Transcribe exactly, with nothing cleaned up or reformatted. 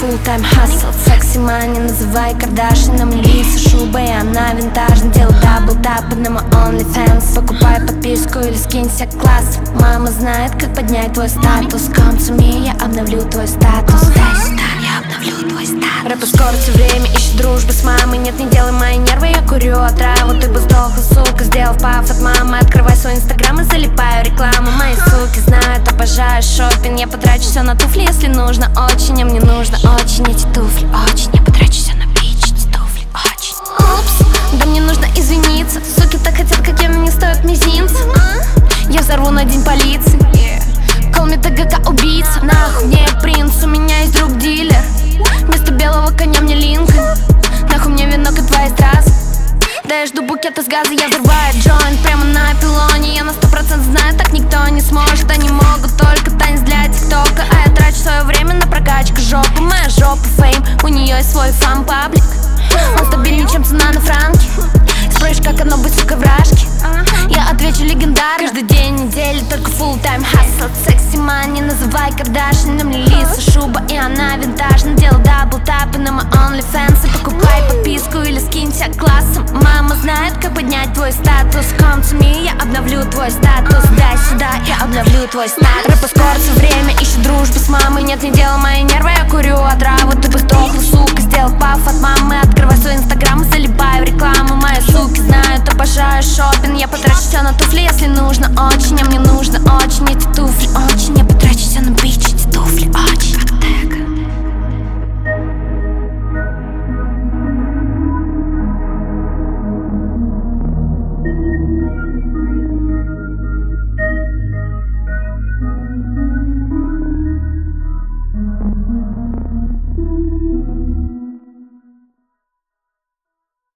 full-time hustle. Секси мани, называй Кардашином. Лиса шубой, она винтажна. Делай дабл-тапы на мой OnlyFans. Покупай подписку или скинься класс. Мама знает, как поднять твой статус. Come to me, я обновлю твой статус. Дай сюда, я обновлю твой статус. Рэп-эскорт все время ищет дружбы с мамой. Нет, не делай мои нервы, я курю отраву. Ты бы сдохла, сука, сделав паф от мамы. Открывай свой инстаграм и залипаю рекламу. Мои суки знают, обожаю шопинг. Я потрачу все на туфли, если нужно очень. А мне нужно очень эти туфли, очень. Я потрачу все на бич, эти туфли, очень. Упс, да мне нужно извиниться. Суки так хотят, как я, но не стоят мизинца. Я взорву на день полиции. Call me ТГК убийца. Нахуй мне принц, у меня есть друг дилер. Вместо белого коня мне Линкольн. Нахуй мне венок и твои страсти. Да я жду букет из газа, я взрываю джойнт прямо на пилоне. Я на сто процентов знаю, так никто не сможет. Они могут только танец для тиктока. А я трачу свое время на прокачку жопы. Моя жопа фейм, у нее есть свой фан-паблик. Он стабильнее, чем цена на франки. Спрашь, как оно быть, сука, вражки. Я отвечу легендарно. Каждый день недели только full-time hustle. Секси мани, называй Кардашином. Лиса шуба, и она винтажна. Делай дабл-тапы на мой OnlyFans. И покупай подписку или скинься классом. Мама знает, как поднять твой статус. Come to me, я обновлю твой статус. Дай сюда, я обновлю твой статус. Рэп-эскорт все время ищет дружбу с мамой. Нет, не делай мои нервы, я курю отраву. Ты бы сдохла, сука, сделав паф от мамы. Открывай свой инстаграм и залипаю рекламу. Мои суки знают, обожаю шопинг. Я потрачу все на туфли, если нужно очень. А мне нужно очень эти туфли, очень. Я потрачу все на бич, эти туфли, очень. Как так?